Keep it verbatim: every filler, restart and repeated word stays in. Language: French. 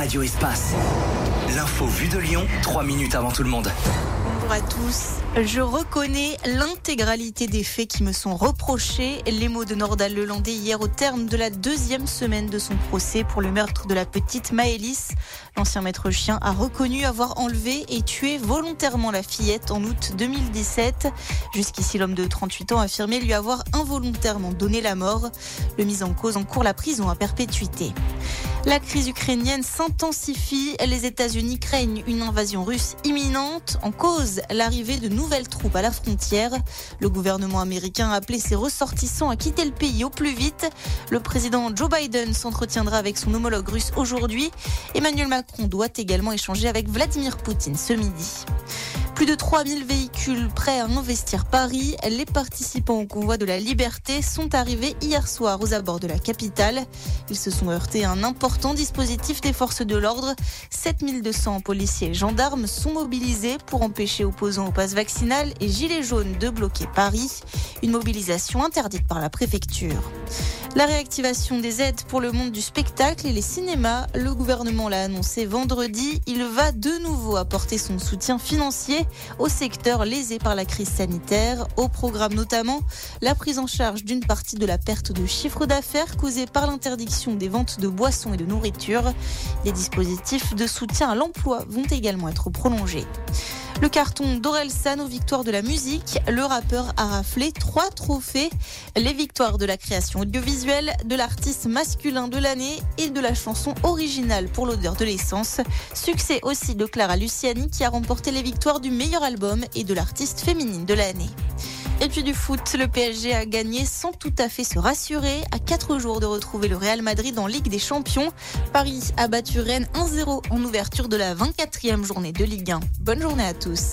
Radio Espace. L'info vue de Lyon, trois minutes avant tout le monde. Bonjour à tous. Je reconnais l'intégralité des faits qui me sont reprochés. Les mots de Nordal Lelandais hier au terme de la deuxième semaine de son procès pour le meurtre de la petite Maëlys. L'ancien maître chien a reconnu avoir enlevé et tué volontairement la fillette en août deux mille dix-sept. Jusqu'ici, l'homme de trente-huit ans a affirmé lui avoir involontairement donné la mort. Le mis en cause encourt la prison à perpétuité. La crise ukrainienne s'intensifie. Les États-Unis craignent une invasion russe imminente. En cause, l'arrivée de nouvelles troupes à la frontière. Le gouvernement américain a appelé ses ressortissants à quitter le pays au plus vite. Le président Joe Biden s'entretiendra avec son homologue russe aujourd'hui. Emmanuel Macron doit également échanger avec Vladimir Poutine ce midi. Plus de trois mille véhicules prêts à investir Paris. Les participants au convoi de la liberté sont arrivés hier soir aux abords de la capitale. Ils se sont heurtés à un important dispositif des forces de l'ordre. sept mille deux cents policiers et gendarmes sont mobilisés pour empêcher opposants au pass vaccinal et gilets jaunes de bloquer Paris. Une mobilisation interdite par la préfecture. La réactivation des aides pour le monde du spectacle et les cinémas, le gouvernement l'a annoncé vendredi. Il va de nouveau apporter son soutien financier au secteur lésé par la crise sanitaire. Au programme notamment la prise en charge d'une partie de la perte de chiffre d'affaires causée par l'interdiction des ventes de boissons et de nourriture. Les dispositifs de soutien à l'emploi vont également être prolongés. Le carton d'Orelsan aux victoires de la musique. Le rappeur a raflé trois trophées. Les victoires de la création audiovisuelle, de l'artiste masculin de l'année et de la chanson originale pour l'odeur de l'essence. Succès aussi de Clara Luciani qui a remporté les victoires du meilleur album et de l'artiste féminine de l'année. Et puis du foot, le P S G a gagné sans tout à fait se rassurer. À quatre jours de retrouver le Real Madrid en Ligue des Champions, Paris a battu Rennes un zéro en ouverture de la vingt-quatrième journée de Ligue un. Bonne journée à tous.